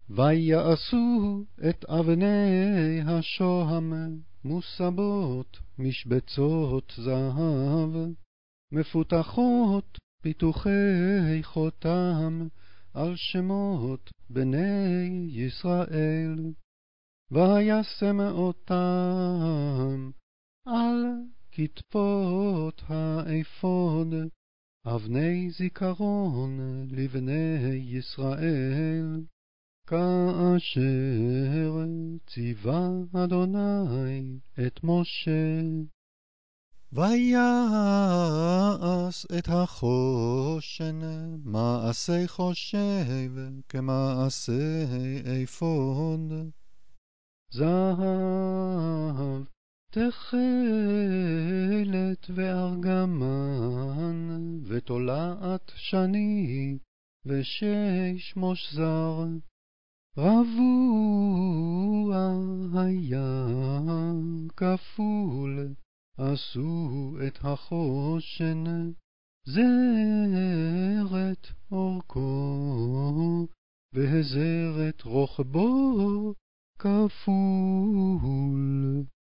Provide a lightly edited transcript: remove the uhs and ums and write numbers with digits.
ויעשו את אבני השוהם מוסבות משבצות זהב, מפותחות פיתוחי חותם על שמות בני ישראל. וישם אותם על כתפות האפוד, אבני זיכרון לבני ישראל, כאשר ציווה אדוני את משה. ויעש את החושן מעשה חושב כמעשה אפוד, זהב תכלת וארגמן ותולעת שני ושש מושזר, רבוע היה כפול, עשו את החושן זרת אורכו והזרת רוחבו כפול.